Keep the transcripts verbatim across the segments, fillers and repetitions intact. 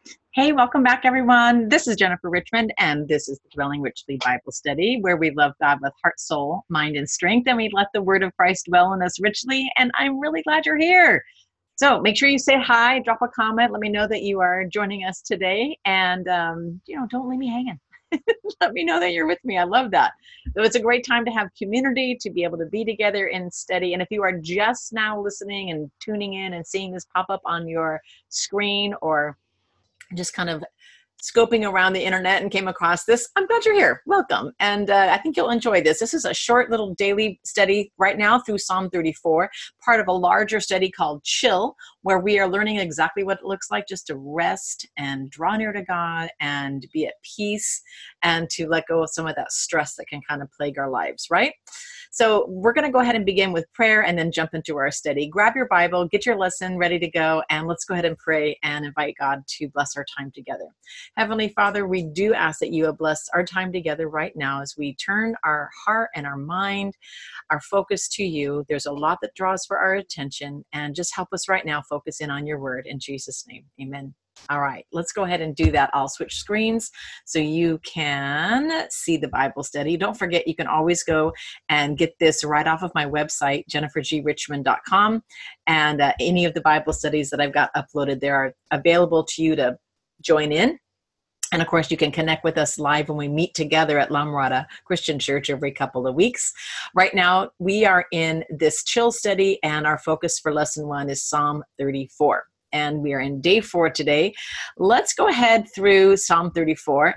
Hey, welcome back, everyone. This is Jennifer Richmond, and this is the Dwelling Richly Bible Study, where we love God with heart, soul, mind, and strength, and we let the Word of Christ dwell in us richly. And I'm really glad you're here. So make sure you say hi, drop a comment, let me know that you are joining us today, and um, you know, don't leave me hanging. Let me know that you're with me. I love that. So it's a great time to have community, to be able to be together in study. And if you are just now listening and tuning in and seeing this pop up on your screen, or just kind of scoping around the internet and came across this, I'm glad you're here. Welcome. And uh, I think you'll enjoy this. This is a short little daily study right now through Psalm thirty-four, part of a larger study called Chill, where we are learning exactly what it looks like just to rest and draw near to God and be at peace and to let go of some of that stress that can kind of plague our lives, right? So we're going to go ahead and begin with prayer and then jump into our study. Grab your Bible, get your lesson ready to go, and let's go ahead and pray and invite God to bless our time together. Heavenly Father, we do ask that you have blessed our time together right now as we turn our heart and our mind, our focus to you. There's a lot that draws for our attention, and just help us right now focus in on your word. In Jesus' name, amen. All right, let's go ahead and do that. I'll switch screens so you can see the Bible study. Don't forget, you can always go and get this right off of my website, jennifer g richmond dot com. And uh, any of the Bible studies that I've got uploaded there are available to you to join in. And of course, you can connect with us live when we meet together at La Mirada Christian Church every couple of weeks. Right now, we are in this chill study, and our focus for lesson one is Psalm thirty-four. And we are in day four today. Let's go ahead through Psalm thirty-four.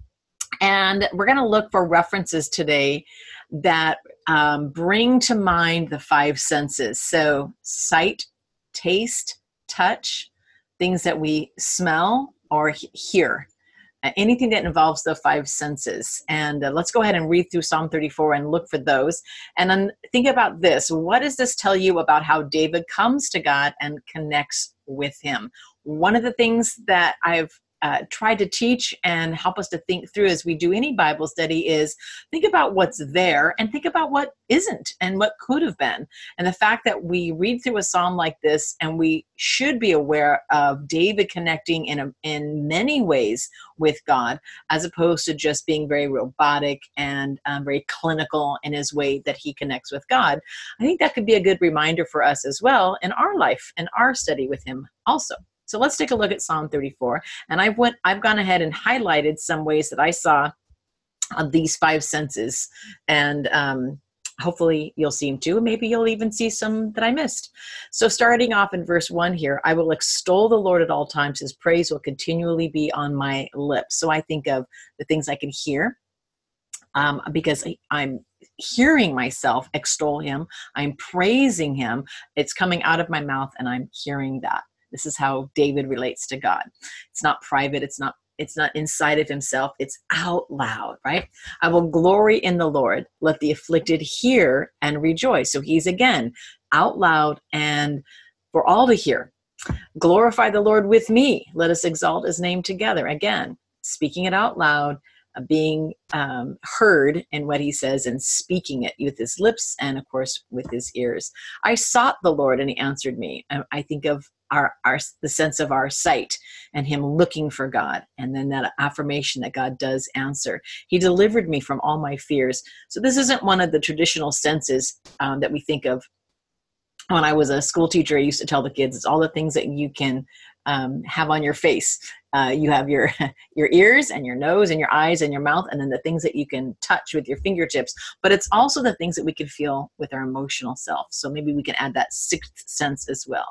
And we're going to look for references today that um, bring to mind the five senses. So sight, taste, touch, things that we smell or he- hear. Uh, anything that involves the five senses. And uh, let's go ahead and read through Psalm thirty-four and look for those. And then think about this. What does this tell you about how David comes to God and connects with him? One of the things that I've uh, tried to teach and help us to think through as we do any Bible study is think about what's there and think about what isn't and what could have been. And the fact that we read through a psalm like this, and we should be aware of David connecting in a, in many ways with God, as opposed to just being very robotic and um, very clinical in his way that he connects with God. I think that could be a good reminder for us as well in our life and our study with him also. So let's take a look at Psalm thirty-four. And I've went, I've gone ahead and highlighted some ways that I saw of these five senses. And um, hopefully you'll see them too. Maybe you'll even see some that I missed. So starting off in verse one here, I will extol the Lord at all times. His praise will continually be on my lips. So I think of the things I can hear um, because I'm hearing myself extol him. I'm praising him. It's coming out of my mouth and I'm hearing that. This is how David relates to God. It's not private. It's not It's not inside of himself. It's out loud, right? I will glory in the Lord. Let the afflicted hear and rejoice. So he's again out loud and for all to hear. Glorify the Lord with me. Let us exalt his name together. Again, speaking it out loud, uh, being um, heard in what he says and speaking it with his lips and, of course, with his ears. I sought the Lord and he answered me. I, I think of Our, our the sense of our sight and him looking for God, and then that affirmation that God does answer. He delivered me from all my fears. So this isn't one of the traditional senses um, that we think of. When I was a school teacher, I used to tell the kids, it's all the things that you can um, have on your face. Uh, you have your your ears and your nose and your eyes and your mouth, and then the things that you can touch with your fingertips. But it's also the things that we can feel with our emotional self. So maybe we can add that sixth sense as well.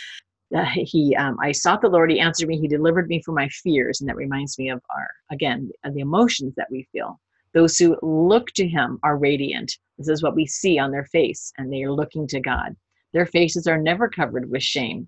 Uh, he, um, I sought the Lord, he answered me, he delivered me from my fears. And that reminds me of our, again, the emotions that we feel. Those who look to him are radiant. This is what we see on their face, and they are looking to God. Their faces are never covered with shame.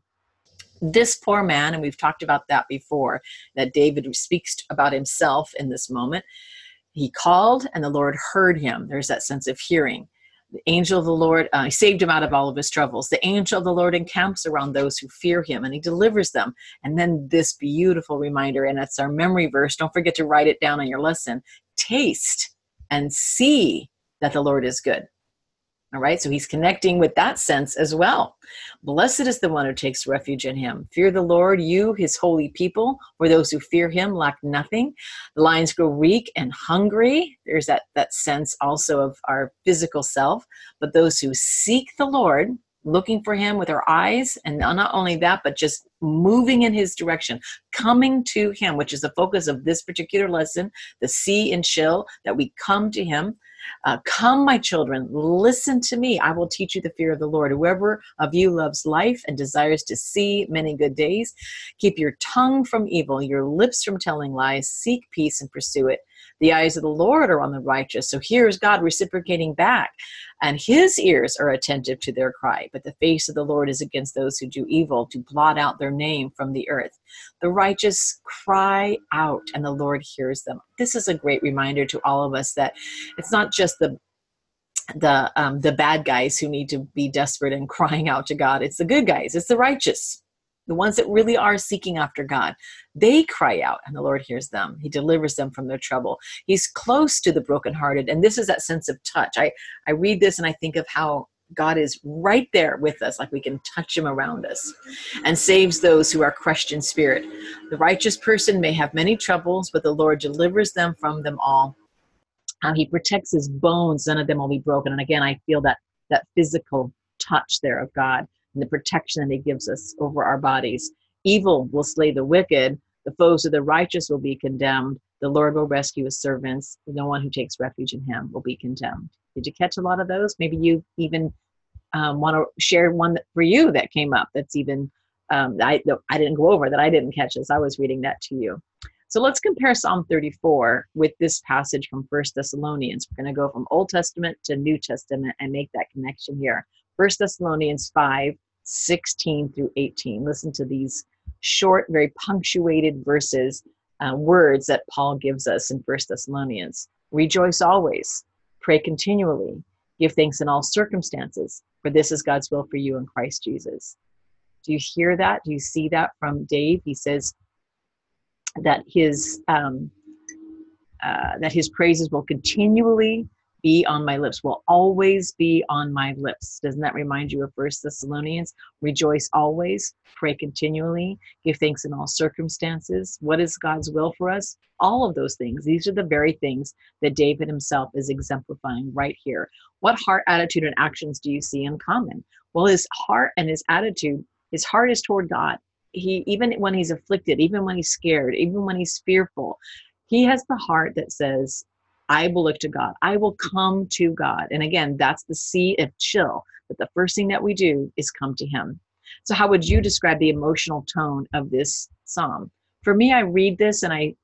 This poor man, and we've talked about that before, that David speaks about himself in this moment. He called and the Lord heard him. There's that sense of hearing. The angel of the Lord, uh, he saved him out of all of his troubles. The angel of the Lord encamps around those who fear him, and he delivers them. And then this beautiful reminder, and it's our memory verse. Don't forget to write it down on your lesson. Taste and see that the Lord is good. All right, so he's connecting with that sense as well. Blessed is the one who takes refuge in him. Fear the Lord, you, his holy people, for those who fear him lack nothing. The lions grow weak and hungry. There's that, that sense also of our physical self. But those who seek the Lord, looking for him with our eyes, and not only that, but just moving in his direction, coming to him, which is the focus of this particular lesson, the see and chill, that we come to him. Uh, come, my children, listen to me. I will teach you the fear of the Lord. Whoever of you loves life and desires to see many good days, keep your tongue from evil, your lips from telling lies, seek peace and pursue it. The eyes of the Lord are on the righteous. So here's God reciprocating back, and his ears are attentive to their cry. But the face of the Lord is against those who do evil, to blot out their name from the earth. The righteous cry out, and the Lord hears them. This is a great reminder to all of us that it's not just the the um, the bad guys who need to be desperate and crying out to God. It's the good guys. It's the righteous. The ones that really are seeking after God, they cry out and the Lord hears them. He delivers them from their trouble. He's close to the brokenhearted. And this is that sense of touch. I, I read this and I think of how God is right there with us, like we can touch him around us, and saves those who are crushed in spirit. The righteous person may have many troubles, but the Lord delivers them from them all. Um, he protects his bones. None of them will be broken. And again, I feel that, that physical touch there of God, and the protection that he gives us over our bodies. Evil will slay the wicked. The foes of the righteous will be condemned. The Lord will rescue his servants. No one who takes refuge in him will be condemned. Did you catch a lot of those? Maybe you even um, want to share one that, for you that came up that's even, um, I, I didn't go over, that I didn't catch as I was reading that to you. So let's compare Psalm thirty-four with this passage from First Thessalonians. We're going to go from Old Testament to New Testament and make that connection here. First Thessalonians five, sixteen through eighteen. Listen to these short, very punctuated verses, uh, words that Paul gives us in First Thessalonians. Rejoice always, pray continually, give thanks in all circumstances, for this is God's will for you in Christ Jesus. Do you hear that? Do you see that from Dave? He says that his um, uh, that his praises will continually be on my lips, will always be on my lips. Doesn't that remind you of First Thessalonians? Rejoice always, pray continually, give thanks in all circumstances. What is God's will for us? All of those things. These are the very things that David himself is exemplifying right here. What heart, attitude, and actions do you see in common? Well, his heart and his attitude, his heart is toward God. He, even when he's afflicted, even when he's scared, even when he's fearful, he has the heart that says, I will look to God. I will come to God. And again, that's the seed of chill. But the first thing that we do is come to him. So how would you describe the emotional tone of this psalm? For me, I read this and I,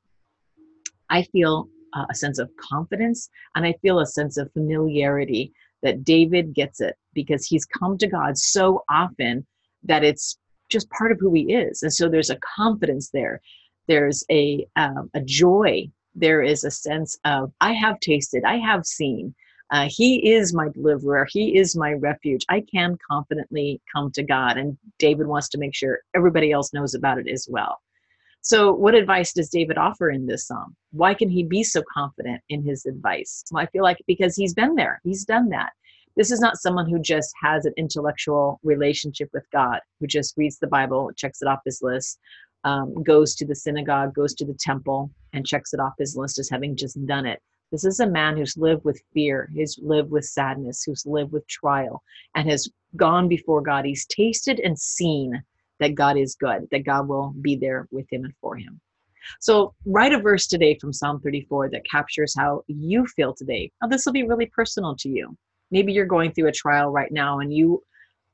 I feel uh, a sense of confidence, and I feel a sense of familiarity that David gets it because he's come to God so often that it's just part of who he is. And so there's a confidence there. There's a um, a joy. There is a sense of, I have tasted, I have seen. Uh, he is my deliverer. He is my refuge. I can confidently come to God. And David wants to make sure everybody else knows about it as well. So what advice does David offer in this psalm? Why can he be so confident in his advice? Well, I feel like because he's been there. He's done that. This is not someone who just has an intellectual relationship with God, who just reads the Bible, checks it off his list, um, goes to the synagogue, goes to the temple, and checks it off his list as having just done it. This is a man who's lived with fear, who's lived with sadness, who's lived with trial, and has gone before God. He's tasted and seen that God is good, that God will be there with him and for him. So write a verse today from Psalm thirty-four that captures how you feel today. Now, this will be really personal to you. Maybe you're going through a trial right now and you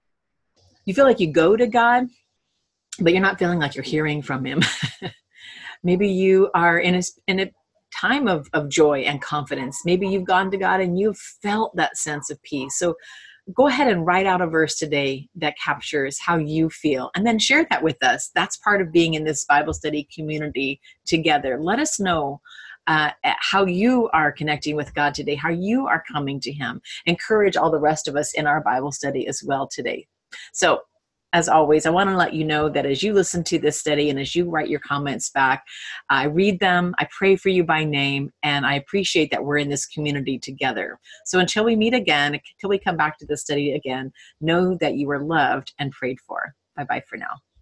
you feel like you go to God, but you're not feeling like you're hearing from him. Maybe you are in a, in a time of, of joy and confidence. Maybe you've gone to God and you've felt that sense of peace. So go ahead and write out a verse today that captures how you feel, and then share that with us. That's part of being in this Bible study community together. Let us know uh, how you are connecting with God today, how you are coming to him. Encourage all the rest of us in our Bible study as well today. So As always, I want to let you know that as you listen to this study and as you write your comments back, I read them, I pray for you by name, and I appreciate that we're in this community together. So until we meet again, until we come back to this study again, know that you are loved and prayed for. Bye-bye for now.